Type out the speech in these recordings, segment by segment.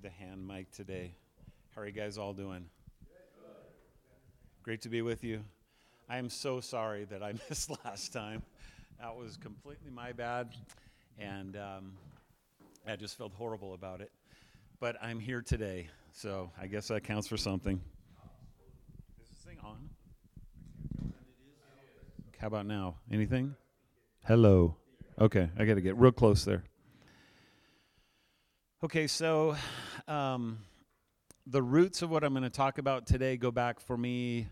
the hand mic today. How are you guys all doing? Great to be with you. I am so sorry that I missed last time. That was completely my bad, and I just felt horrible about it. But I'm here today, so I guess that counts for something. Is this thing on? How about now? Anything? Hello. Okay, I got to get real close there. Okay, so the roots of what I'm going to talk about today go back for me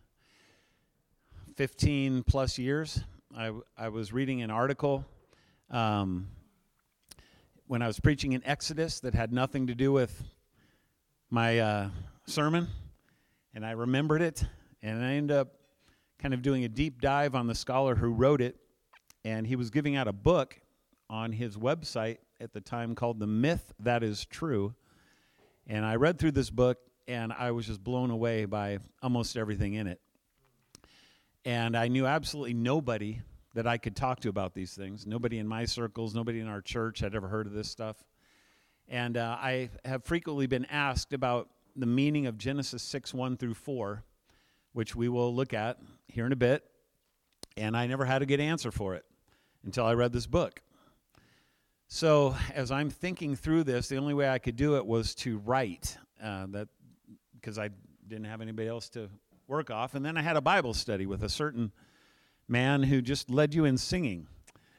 15 plus years. I was reading an article when I was preaching in Exodus that had nothing to do with my sermon, and I remembered it, and I ended up kind of doing a deep dive on the scholar who wrote it, and he was giving out a book on his website at the time called The Myth That Is True. And I read through this book, and I was just blown away by almost everything in it. And I knew absolutely nobody that I could talk to about these things. Nobody in my circles, nobody in our church had ever heard of this stuff. And I have frequently been asked about the meaning of Genesis 6:1 through 4, which we will look at here in a bit. And I never had a good answer for it until I read this book. So as I'm thinking through this, the only way I could do it was to write, that because I didn't have anybody else to work off. And then I had a Bible study with a certain man who just led you in singing.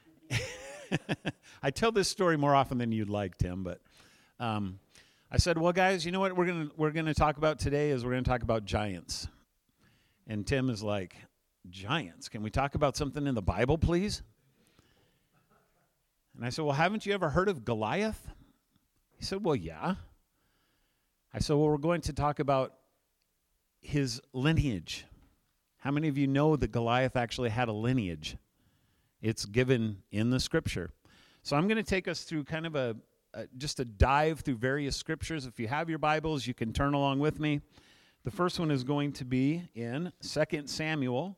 I tell this story more often than you'd like, Tim, but I said, well, guys, you know what we're gonna talk about today is we're going to talk about giants. And Tim is like, giants? Can we talk about something in the Bible, please? And I said, well, haven't you ever heard of Goliath? He said, well, yeah. I said, well, we're going to talk about his lineage. How many of you know that Goliath actually had a lineage? It's given in the scripture. So I'm going to take us through kind of just a dive through various scriptures. If you have your Bibles, you can turn along with me. The first one is going to be in 2 Samuel,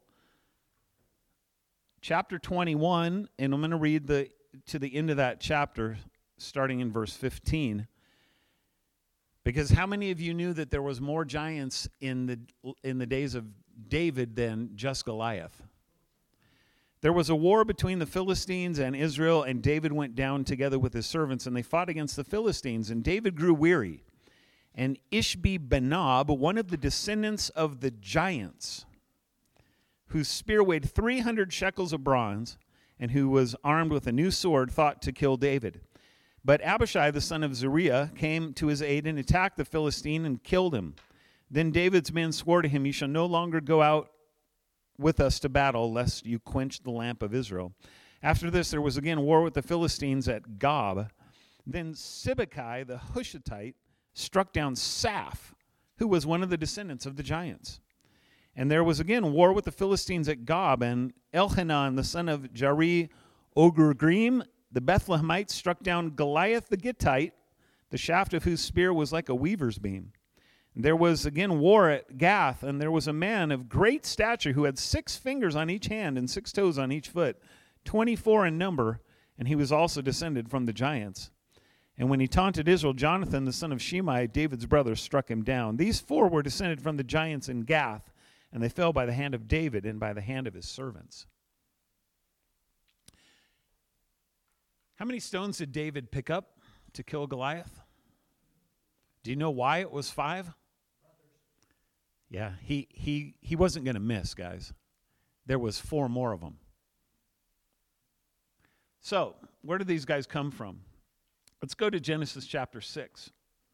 chapter 21, and I'm going to read to the end of that chapter, starting in verse 15. Because how many of you knew that there was more giants in the days of David than just Goliath? There was a war between the Philistines and Israel, and David went down together with his servants, and they fought against the Philistines, and David grew weary. And Ishbi-Benob, one of the descendants of the giants, whose spear weighed 300 shekels of bronze, and who was armed with a new sword, thought to kill David. But Abishai, the son of Zeruiah, came to his aid and attacked the Philistine and killed him. Then David's men swore to him, you shall no longer go out with us to battle, lest you quench the lamp of Israel. After this, there was again war with the Philistines at Gob. Then Sibbecai, the Hushathite, struck down Saph, who was one of the descendants of the giants. And there was again war with the Philistines at Gob, and Elhanan, the son of Jari-Ogregim, the Bethlehemite, struck down Goliath the Gittite, the shaft of whose spear was like a weaver's beam. And there was again war at Gath, and there was a man of great stature who had 6 fingers on each hand and 6 toes on each foot, 24 in number, and he was also descended from the giants. And when he taunted Israel, Jonathan, the son of Shimei, David's brother, struck him down. These 4 were descended from the giants in Gath, and they fell by the hand of David and by the hand of his servants. How many stones did David pick up to kill Goliath? Do you know why it was 5? Yeah, he wasn't going to miss, guys. There was 4 more of them. So, where did these guys come from? Let's go to Genesis chapter 6.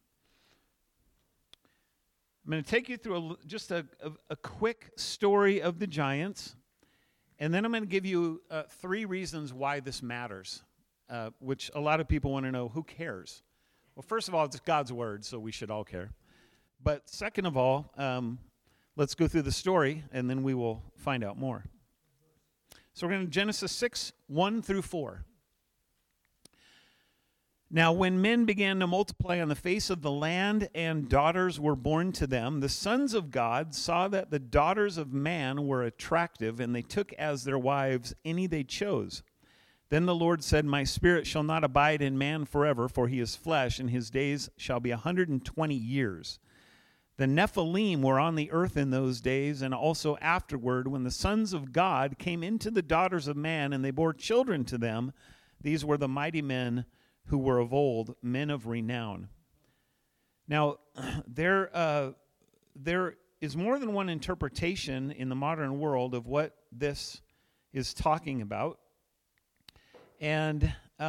I'm going to take you through just a quick story of the giants, and then I'm going to give you 3 reasons why this matters, which a lot of people want to know. Who cares? Well, first of all, it's God's word, so we should all care. But second of all, let's go through the story, and then we will find out more. So we're going to Genesis 6, 1 through 4. Now, when men began to multiply on the face of the land and daughters were born to them, the sons of God saw that the daughters of man were attractive, and they took as their wives any they chose. Then the Lord said, My spirit shall not abide in man forever, for he is flesh, and his days shall be 120 years. The Nephilim were on the earth in those days, and also afterward, when the sons of God came into the daughters of man, and they bore children to them. These were the mighty men who were of old, men of renown. Now, there is more than one interpretation in the modern world of what this is talking about. And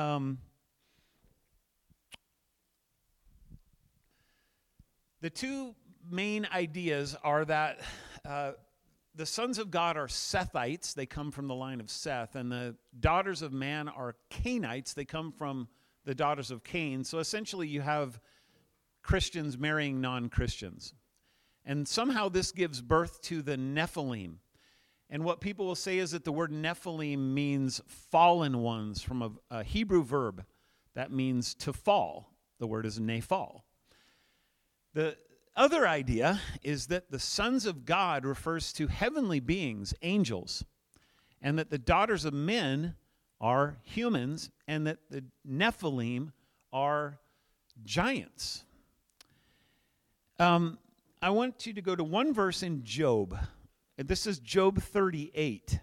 the two main ideas are that the sons of God are Sethites. They come from the line of Seth. And the daughters of man are Cainites. They come from the daughters of Cain. So essentially you have Christians marrying non-Christians. And somehow this gives birth to the Nephilim. And what people will say is that the word Nephilim means fallen ones, from a Hebrew verb that means to fall. The word is nephal. The other idea is that the sons of God refers to heavenly beings, angels, and that the daughters of men are humans, and that the Nephilim are giants. I want you to go to one verse in Job. This is Job 38.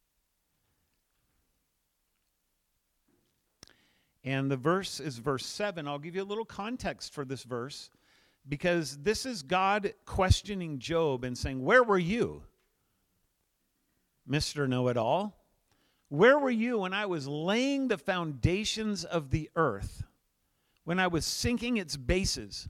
And the verse is verse 7. I'll give you a little context for this verse, because this is God questioning Job and saying, where were you, Mr. Know-it-all? Where were you when I was laying the foundations of the earth, when I was sinking its bases?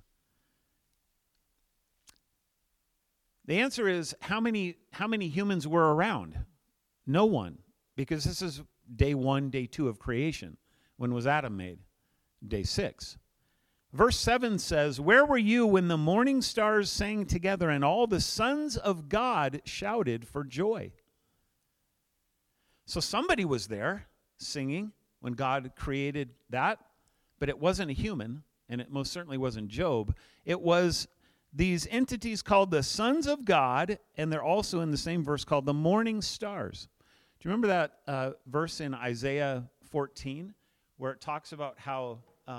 The answer is, how many humans were around? No one, because this is day 1, day 2 of creation. When was Adam made? Day 6. Verse 7 says, where were you when the morning stars sang together and all the sons of God shouted for joy? So somebody was there singing when God created that, but it wasn't a human, and it most certainly wasn't Job. It was these entities called the sons of God, and they're also in the same verse called the morning stars. Do you remember that verse in Isaiah 14 where it talks about how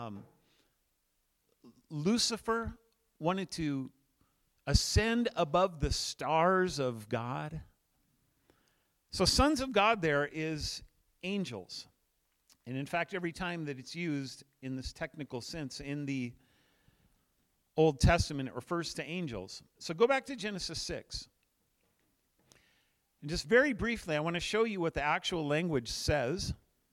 Lucifer wanted to ascend above the stars of God? So sons of God there is angels. And in fact, every time that it's used in this technical sense in the Old Testament, it refers to angels. So go back to Genesis 6. And just very briefly, I want to show you what the actual language says.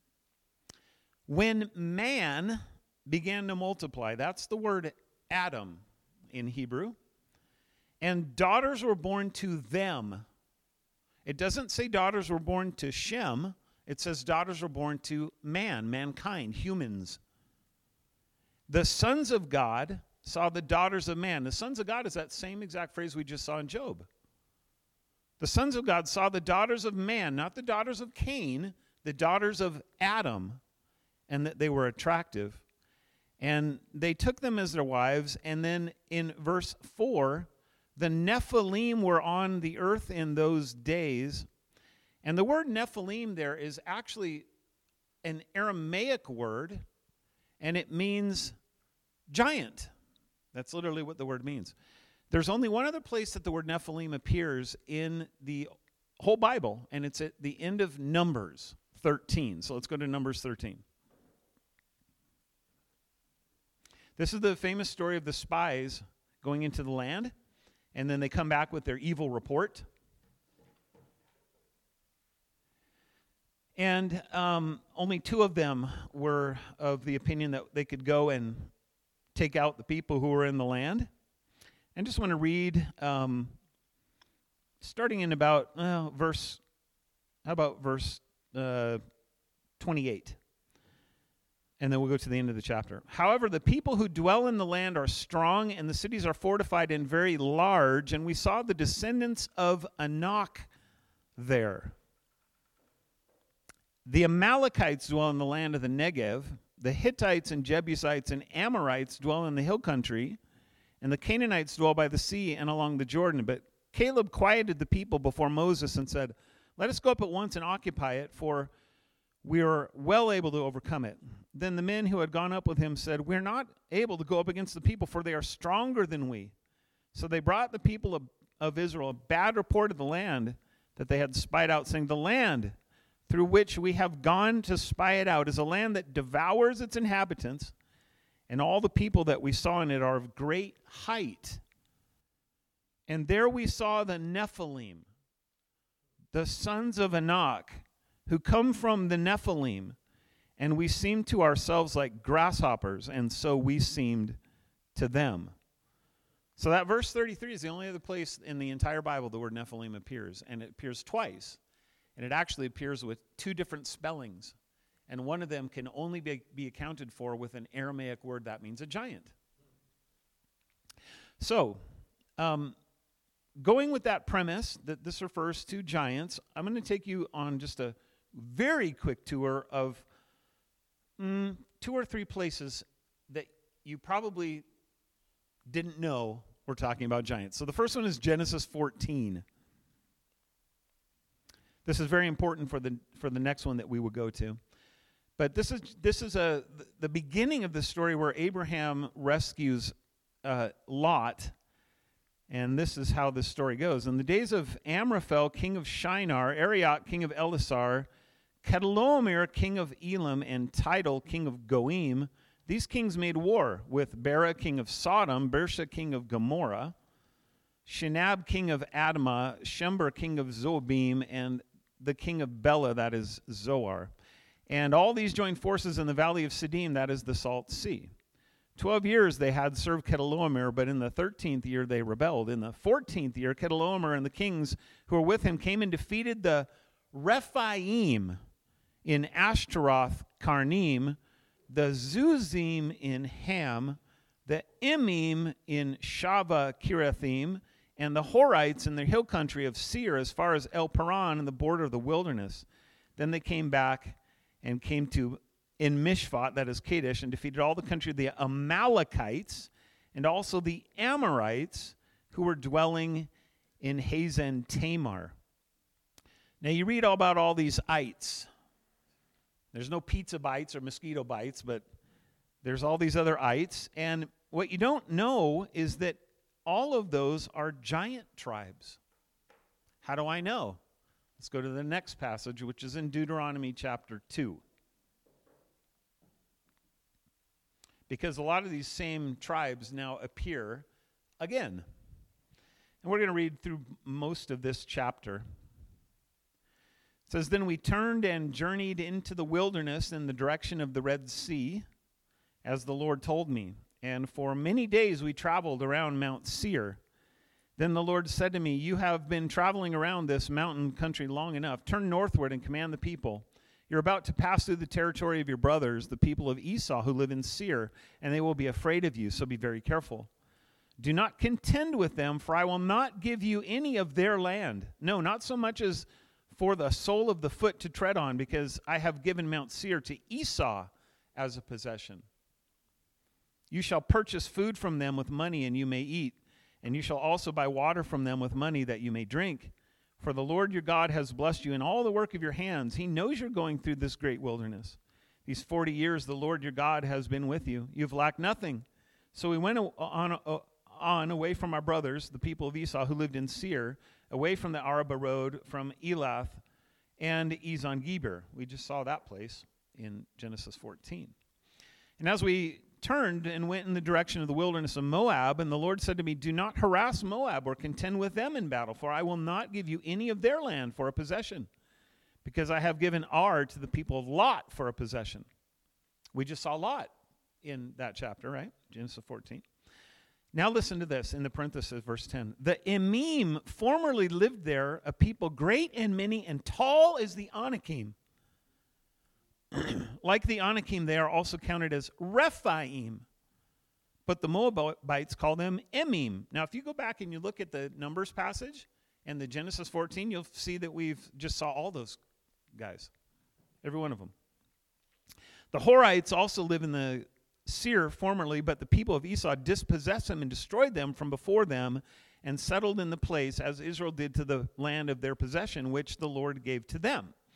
When man began to multiply, that's the word Adam in Hebrew, and daughters were born to them. It doesn't say daughters were born to Shem. It says daughters were born to mankind, humans. The sons of God saw the daughters of man. The sons of God is that same exact phrase we just saw in Job. The sons of God saw the daughters of man, not the daughters of Cain, the daughters of Adam, and that they were attractive. And they took them as their wives. And then in verse 4, the Nephilim were on the earth in those days. And the word Nephilim there is actually an Aramaic word, and it means giant. That's literally what the word means. There's only one other place that the word Nephilim appears in the whole Bible, and it's at the end of Numbers 13. So let's go to Numbers 13. This is the famous story of the spies going into the land, and then they come back with their evil report. And only 2 of them were of the opinion that they could go and take out the people who were in the land. I just want to read, starting in about verse 28. And then we'll go to the end of the chapter. However, the people who dwell in the land are strong, and the cities are fortified and very large. And we saw the descendants of Anak there. The Amalekites dwell in the land of the Negev. The Hittites and Jebusites and Amorites dwell in the hill country. And the Canaanites dwell by the sea and along the Jordan. But Caleb quieted the people before Moses and said, "Let us go up at once and occupy it, for we are well able to overcome it. Then the men who had gone up with him said, we're not able to go up against the people, for they are stronger than we. So they brought the people of Israel a bad report of the land that they had spied out, saying, the land through which we have gone to spy it out is a land that devours its inhabitants, and all the people that we saw in it are of great height. And there we saw the Nephilim, the sons of Anak, who come from the Nephilim, and we seemed to ourselves like grasshoppers, and so we seemed to them. So that verse 33 is the only other place in the entire Bible the word Nephilim appears, and it appears twice. And it actually appears with two different spellings, and one of them can only be accounted for with an Aramaic word that means a giant. So, going with that premise that this refers to giants, I'm going to take you on just a very quick tour of 2 or 3 places that you probably didn't know we're talking about giants. So the first one is Genesis 14. This is very important for the next one that we will go to. But this is the beginning of the story where Abraham rescues Lot. And this is how this story goes. In the days of Amraphel, king of Shinar, Arioch, king of Elasar, Chedorlaomer, king of Elam, and Tidal, king of Goim, these kings made war with Bera, king of Sodom, Bersha, king of Gomorrah, Shinab, king of Admah, Shember, king of Zobim, and the king of Bela, that is Zoar. And all these joined forces in the valley of Siddim, that is the Salt Sea. 12 years they had served Chedorlaomer, but in the 13th year they rebelled. In the 14th year, Chedorlaomer and the kings who were with him came and defeated the Rephaim in Ashtaroth Karnim, the Zuzim in Ham, the Emim in Shava Kirathim, and the Horites in the hill country of Seir as far as El Paran in the border of the wilderness. Then they came back and came to in Mishpat, that is Kadesh, and defeated all the country of the Amalekites and also the Amorites who were dwelling in Hazen Tamar. Now you read all about all these ites. There's no pizza bites or mosquito bites, but there's all these other ites. And what you don't know is that all of those are giant tribes. How do I know? Let's go to the next passage, which is in Deuteronomy chapter 2. Because a lot of these same tribes now appear again. And we're going to read through most of this chapter. It says, then we turned and journeyed into the wilderness in the direction of the Red Sea, as the Lord told me. And for many days we traveled around Mount Seir. Then the Lord said to me, you have been traveling around this mountain country long enough. Turn northward and command the people. You're about to pass through the territory of your brothers, the people of Esau who live in Seir, and they will be afraid of you, so be very careful. Do not contend with them, for I will not give you any of their land. No, not so much as for the sole of the foot to tread on, because I have given Mount Seir to Esau as a possession. You shall purchase food from them with money, and you may eat, and you shall also buy water from them with money that you may drink. For the Lord your God has blessed you in all the work of your hands. He knows you're going through this great wilderness. These 40 years the Lord your God has been with you. You've lacked nothing. So we went on away from our brothers, the people of Esau who lived in Seir, away from the Arabah road, from Elath and Ezon-Geber. We just saw that place in Genesis 14. And as we turned and went in the direction of the wilderness of Moab, and the Lord said to me, do not harass Moab or contend with them in battle, for I will not give you any of their land for a possession, because I have given Ar to the people of Lot for a possession. We just saw Lot in that chapter, right? Genesis 14. Now listen to this in the parenthesis, verse 10. The Emim formerly lived there, a people great and many and tall as the Anakim. Like the Anakim, they are also counted as Rephaim. But the Moabites call them Emim. Now, if you go back and you look at the Numbers passage and the Genesis 14, you'll see that we've just saw all those guys. Every one of them. The Horites also live in the Seir formerly, but the people of Esau dispossessed them and destroyed them from before them and settled in the place as Israel did to the land of their possession, which the Lord gave to them.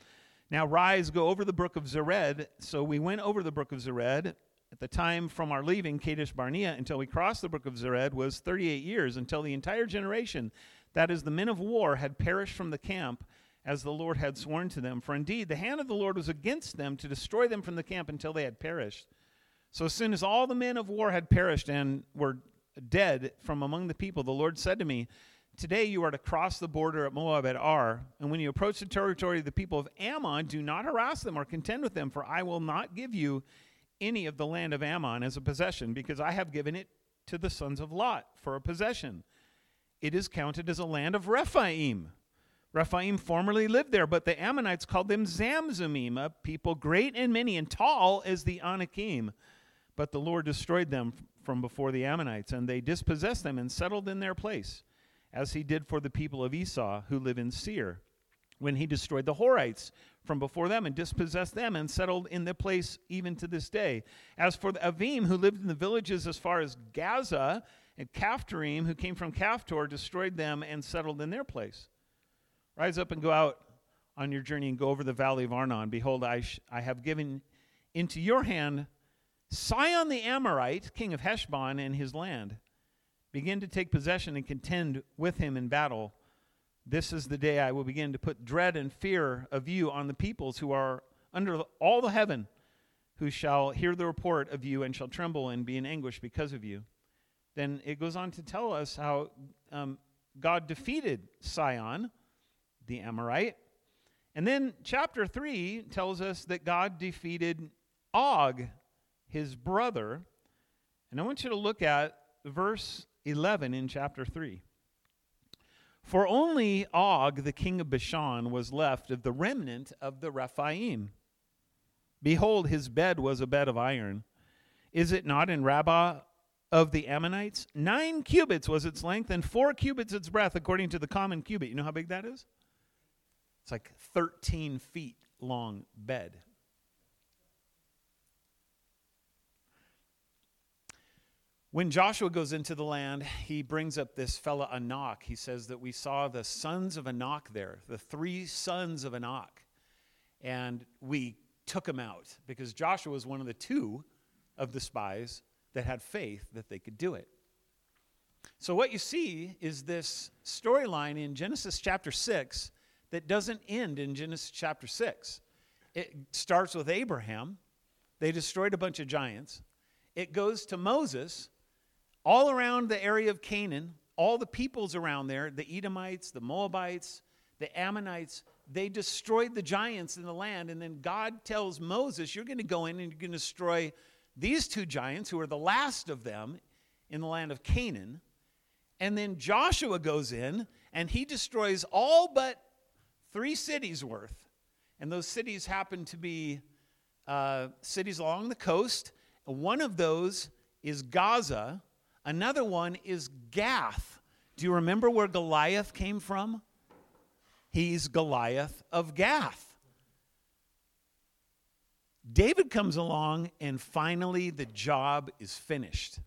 Now rise, go over the brook of Zered. So we went over the brook of Zered. At the time from our leaving Kadesh Barnea until we crossed the brook of Zered was 38 years, until the entire generation, that is the men of war, had perished from the camp, as the Lord had sworn to them. For indeed, the hand of the Lord was against them to destroy them from the camp until they had perished. So as soon as all the men of war had perished and were dead from among the people, the Lord said to me, today you are to cross the border at Moab at Ar, and when you approach the territory of the people of Ammon, do not harass them or contend with them, for I will not give you any of the land of Ammon as a possession, because I have given it to the sons of Lot for a possession. It is counted as a land of Rephaim. Rephaim formerly lived there, but the Ammonites called them Zamzumim, a people great and many and tall as the Anakim. But the Lord destroyed them from before the Ammonites, and they dispossessed them and settled in their place, as he did for the people of Esau who live in Seir, when he destroyed the Horites from before them and dispossessed them and settled in their place even to this day. As for the Avim who lived in the villages as far as Gaza, and Caphtorim who came from Caphtor, destroyed them and settled in their place. Rise up and go out on your journey and go over the valley of Arnon. Behold, I have given into your hand Sihon the Amorite, king of Heshbon, and his land. Begin to take possession and contend with him in battle. This is the day I will begin to put dread and fear of you on the peoples who are under all the heaven, who shall hear the report of you and shall tremble and be in anguish because of you. Then it goes on to tell us how God defeated Sihon, the Amorite. And then chapter 3 tells us that God defeated Og, his brother. And I want you to look at verse 11 in chapter 3. For only Og, the king of Bashan, was left of the remnant of the Rephaim. Behold, his bed was a bed of iron. Is it not in Rabbah of the Ammonites? 9 cubits was its length, and 4 cubits its breadth, according to the common cubit. You know how big that is? It's like 13 feet long bed. When Joshua goes into the land, he brings up this fella Anak. He says that we saw the sons of Anak there, the 3 sons of Anak. And we took them out because Joshua was one of the 2 of the spies that had faith that they could do it. So what you see is this storyline in Genesis chapter 6 that doesn't end in Genesis chapter 6. It starts with Abraham. They destroyed a bunch of giants. It goes to Moses. All around the area of Canaan, all the peoples around there, the Edomites, the Moabites, the Ammonites, they destroyed the giants in the land. And then God tells Moses, you're going to go in and you're going to destroy these 2 giants who are the last of them in the land of Canaan. And then Joshua goes in and he destroys all but 3 cities worth. And those cities happen to be cities along the coast. One of those is Gaza. Another one is Gath. Do you remember where Goliath came from? He's Goliath of Gath. David comes along, and finally the job is finished.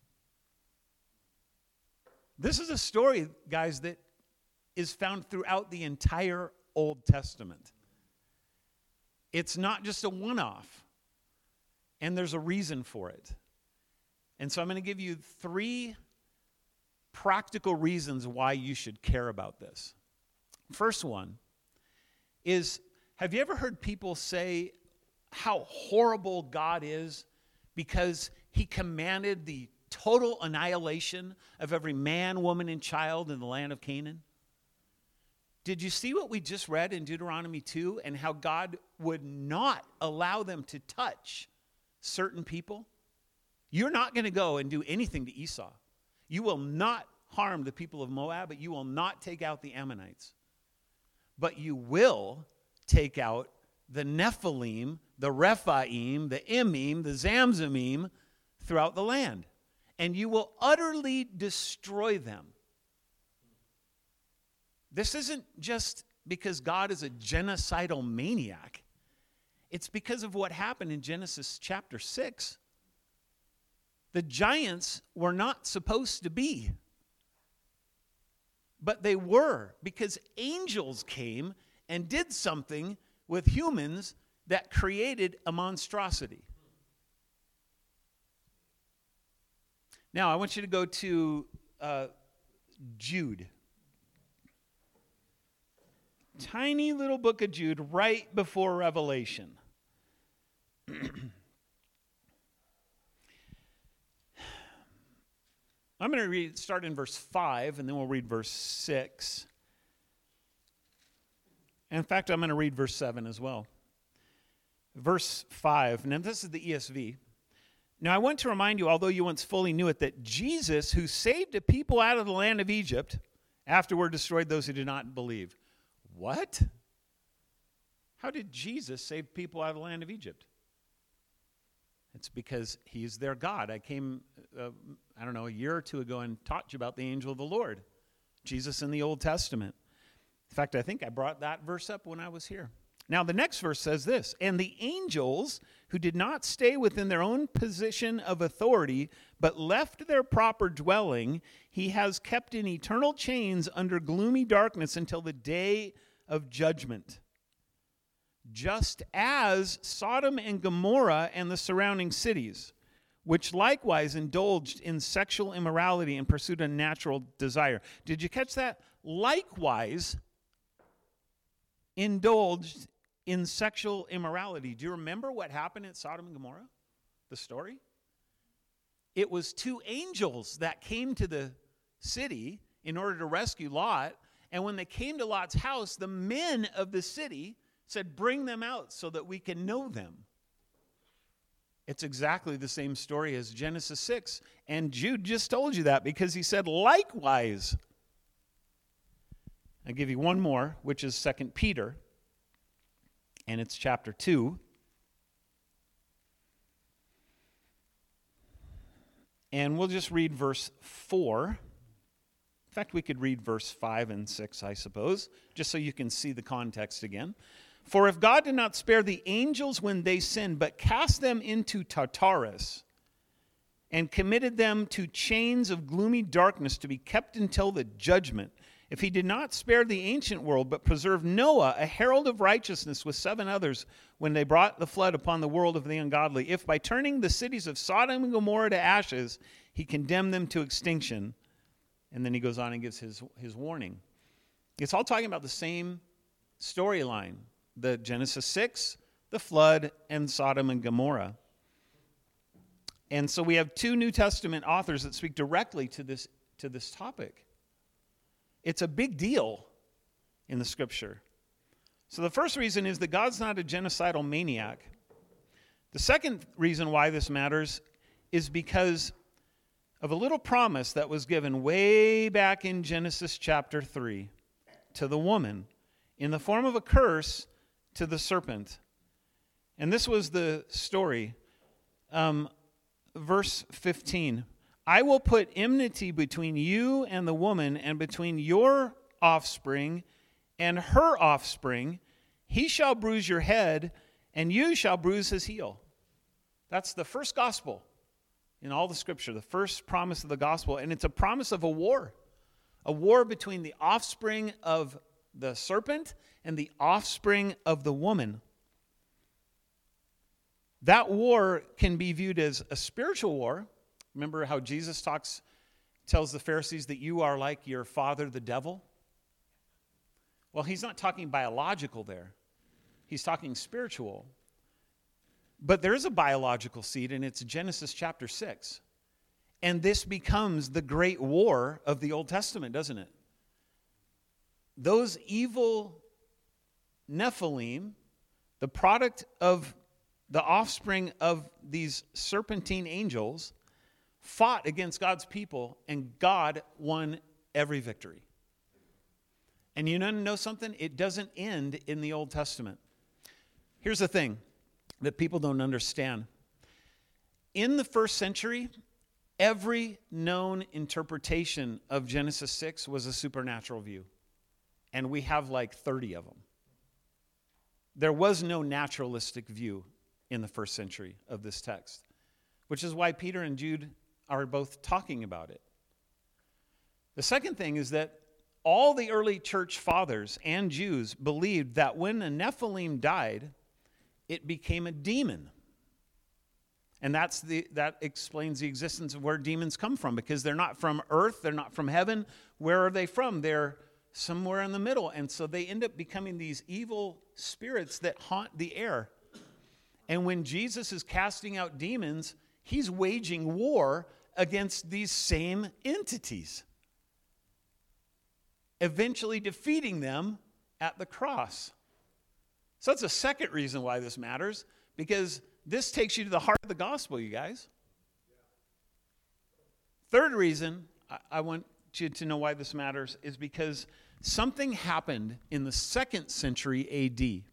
This is a story, guys, that is found throughout the entire Old Testament. It's not just a one-off, and there's a reason for it. And so I'm going to give you 3 practical reasons why you should care about this. First one is, have you ever heard people say how horrible God is because he commanded the total annihilation of every man, woman, and child in the land of Canaan? Did you see what we just read in Deuteronomy 2 and how God would not allow them to touch certain people? You're not going to go and do anything to Esau. You will not harm the people of Moab, but you will not take out the Ammonites. But you will take out the Nephilim, the Rephaim, the Emim, the Zamzumim throughout the land. And you will utterly destroy them. This isn't just because God is a genocidal maniac. It's because of what happened in Genesis chapter 6. The giants were not supposed to be. But they were, because angels came and did something with humans that created a monstrosity. Now, I want you to go to Jude. Tiny little book of Jude right before Revelation. I'm going to start in verse 5, and then we'll read verse 6. And in fact, I'm going to read verse 7 as well. Verse 5, and this is the ESV. Now I want to remind you, although you once fully knew it, that Jesus, who saved a people out of the land of Egypt, afterward destroyed those who did not believe. What? How did Jesus save people out of the land of Egypt? It's because he's their God. I came, a year or two ago and taught you about the angel of the Lord, Jesus in the Old Testament. In fact, I think I brought that verse up when I was here. Now, the next verse says this, and the angels who did not stay within their own position of authority, but left their proper dwelling, he has kept in eternal chains under gloomy darkness until the day of judgment. Just as Sodom and Gomorrah and the surrounding cities, which likewise indulged in sexual immorality and pursued a natural desire. Did you catch that? Likewise indulged in sexual immorality. Do you remember what happened at Sodom and Gomorrah? The story? It was two angels that came to the city in order to rescue Lot. And when they came to Lot's house, the men of the city said, bring them out so that we can know them. It's exactly the same story as Genesis 6. And Jude just told you that because he said, likewise. I'll give you one more, which is 2 Peter. And it's chapter 2. And we'll just read verse 4. In fact, we could read verse 5 and 6, I suppose, just so you can see the context again. For if God did not spare the angels when they sinned, but cast them into Tartarus, and committed them to chains of gloomy darkness to be kept until the judgment, if he did not spare the ancient world, but preserved Noah, a herald of righteousness, with 7 others, when they brought the flood upon the world of the ungodly, if by turning the cities of Sodom and Gomorrah to ashes, he condemned them to extinction. And then he goes on and gives his warning. It's all talking about the same storyline. The Genesis 6, the flood, and Sodom and Gomorrah. And so we have 2 New Testament authors that speak directly to this topic. It's a big deal in the Scripture. So the first reason is that God's not a genocidal maniac. The second reason why this matters is because of a little promise that was given way back in Genesis chapter 3 to the woman in the form of a curse to the serpent. And this was the story. Verse 15. I will put enmity between you and the woman, and between your offspring and her offspring. He shall bruise your head, and you shall bruise his heel. That's the first gospel in all the Scripture, the first promise of the gospel. And it's a promise of a war between the offspring of the serpent and the offspring of the woman. That war can be viewed as a spiritual war. Remember how Jesus tells the Pharisees that you are like your father, the devil? Well, he's not talking biological there. He's talking spiritual. But there is a biological seed, and it's Genesis chapter 6. And this becomes the great war of the Old Testament, doesn't it? Those evil Nephilim, the product of the offspring of these serpentine angels, fought against God's people, and God won every victory. And you know something? It doesn't end in the Old Testament. Here's the thing that people don't understand. In the first century, every known interpretation of Genesis 6 was a supernatural view. And we have like 30 of them. There was no naturalistic view in the first century of this text, which is why Peter and Jude are both talking about it. The second thing is that all the early church fathers and Jews believed that when a Nephilim died, it became a demon. And that explains the existence of where demons come from, because they're not from earth, they're not from heaven. Where are they from? They're somewhere in the middle. And so they end up becoming these evil spirits that haunt the air. And when Jesus is casting out demons, he's waging war against these same entities, eventually defeating them at the cross. So that's a second reason why this matters, because this takes you to the heart of the gospel, you guys. Third reason I want you to know why this matters is because something happened in the 2nd century A.D.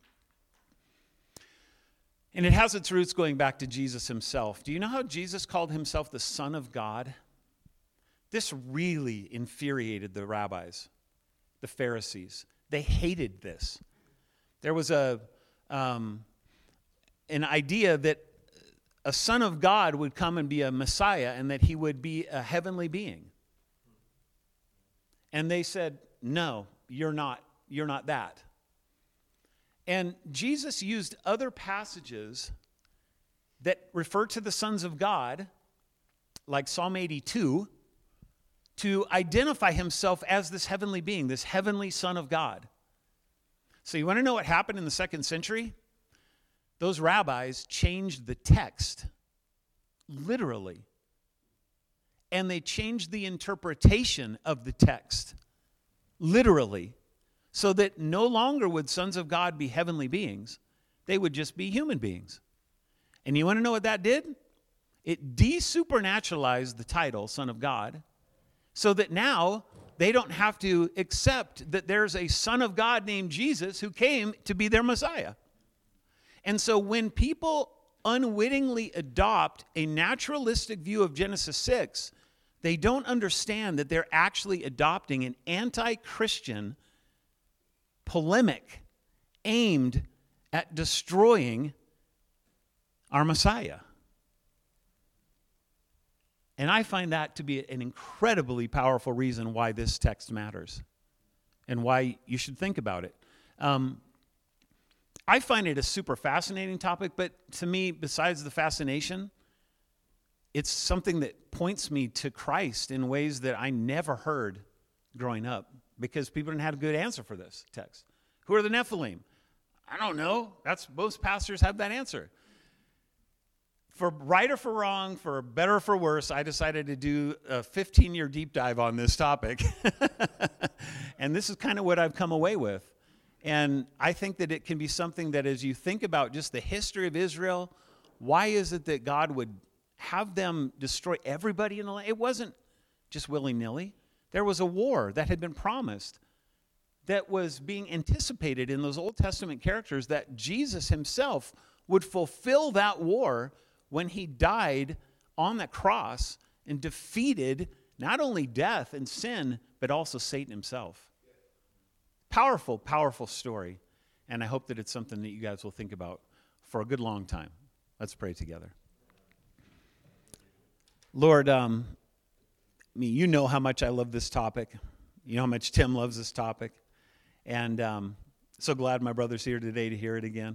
And it has its roots going back to Jesus himself. Do you know how Jesus called himself the Son of God? This really infuriated the rabbis, the Pharisees. They hated this. There was an idea that a son of God would come and be a Messiah, and that he would be a heavenly being. And they said, no, you're not that. And Jesus used other passages that refer to the sons of God, like Psalm 82, to identify himself as this heavenly being, this heavenly Son of God. So you want to know what happened in the 2nd century? Those rabbis changed the text, literally. And they changed the interpretation of the text, literally, so that no longer would sons of God be heavenly beings. They would just be human beings. And you want to know what that did? It de-supernaturalized the title Son of God, so that now they don't have to accept that there's a Son of God named Jesus who came to be their Messiah. And so when people unwittingly adopt a naturalistic view of Genesis 6, they don't understand that they're actually adopting an anti-Christian polemic aimed at destroying our Messiah. And I find that to be an incredibly powerful reason why this text matters and why you should think about it. I find it a super fascinating topic, but to me, besides the fascination, it's something that points me to Christ in ways that I never heard growing up, because people didn't have a good answer for this text. Who are the Nephilim? I don't know. Most pastors have that answer. For right or for wrong, for better or for worse, I decided to do a 15-year deep dive on this topic. And this is kind of what I've come away with. And I think that it can be something that, as you think about just the history of Israel, why is it that God would have them destroy everybody in the land? It wasn't just willy-nilly. There was a war that had been promised, that was being anticipated in those Old Testament characters, that Jesus himself would fulfill that war when he died on the cross and defeated not only death and sin, but also Satan himself. Powerful, powerful story. And I hope that it's something that you guys will think about for a good long time. Let's pray together. Lord, you know how much I love this topic. You know how much Tim loves this topic. And so glad my brother's here today to hear it again.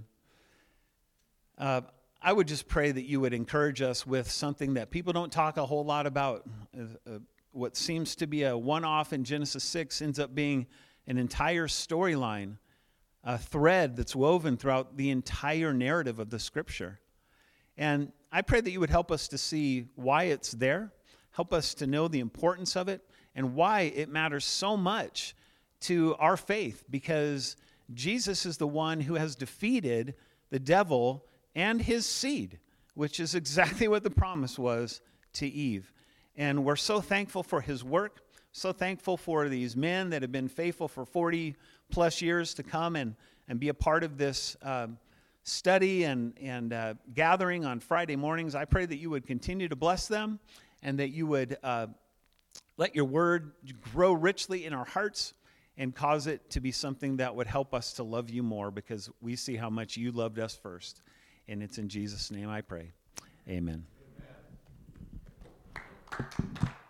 I would just pray that you would encourage us with something that people don't talk a whole lot about. What seems to be a one-off in Genesis 6 ends up being an entire storyline, a thread that's woven throughout the entire narrative of the Scripture. And I pray that you would help us to see why it's there, help us to know the importance of it, and why it matters so much to our faith, because Jesus is the one who has defeated the devil and his seed, which is exactly what the promise was to Eve. And we're so thankful for his work, so thankful for these men that have been faithful for 40 plus years to come and be a part of this study and gathering on Friday mornings. I pray that you would continue to bless them, and that you would let your word grow richly in our hearts and cause it to be something that would help us to love you more, because we see how much you loved us first. And it's in Jesus' name I pray. Amen. Amen.